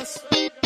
Vegas.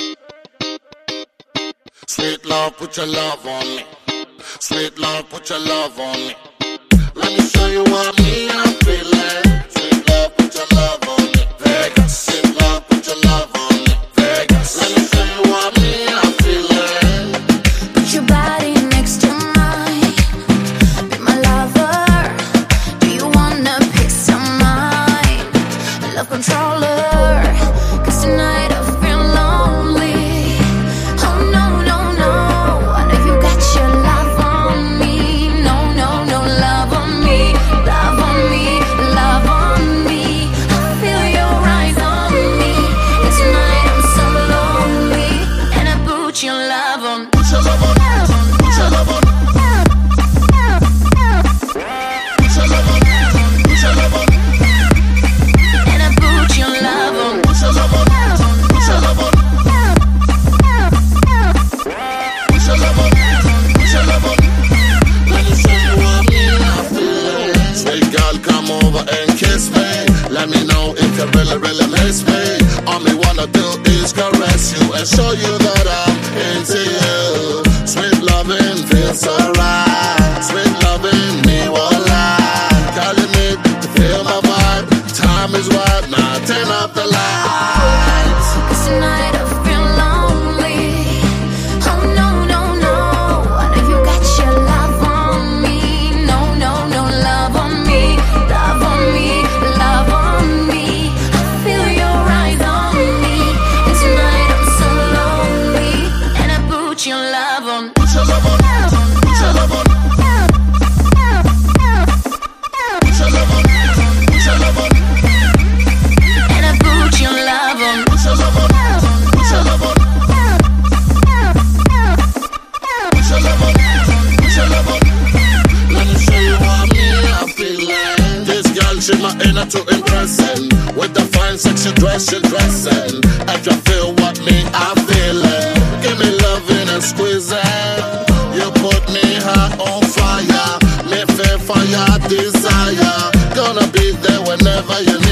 Sweet love, put your love on me. Sweet love, put your love on me. Let me show you what me I'm feeling. Sweet love, put your love on me. Vegas. Sweet love, put your love on me. Vegas. Let me show you what me I'm feeling. Put your body next to mine. Be my lover. Do you wanna pick some mind? Love controller. 'Cause tonight I feel lonely. Oh no, no, no. I know you got your love on me. No, no, no, love on me. Love on me, love on me. I feel your eyes on me. And tonight I'm so lonely. And I put your love on. Put your love on. Put your love on. Put your love on. Put your love on. And I put your love on. Put your love on. Put your love on. Put your love on. Put your love on. Let me show you what me I'm feeling. Say, girl, come over and kiss me. Let me know if you really, really miss me. All me wanna do is caress you and show you that I'm into you. Sweet loving feels so right. Sweet loving me will lie. Girl, you need to feel my vibe. Time is right now, turn up the lights. 'Cause tonight I feel lonely. Oh no, no, no. I know you got your love on me. No, no, no, love on me. Love on me, love on me. I feel your eyes on me. And tonight I'm so lonely. And I put your love on. Put your love on. Put your love on. Put your love on. Put your love on. And I put your love on. Put your love on. Put your love on. Put your love on. Put your love on. Let me show you what me I'm feeling. This girl, she my inner to impressing. With the fine sexy dress she dressing. If you feel what me I'm feeling, give me loving and squeezing. You put me hot on fire. Me feel for your desire. Gonna be there whenever you need.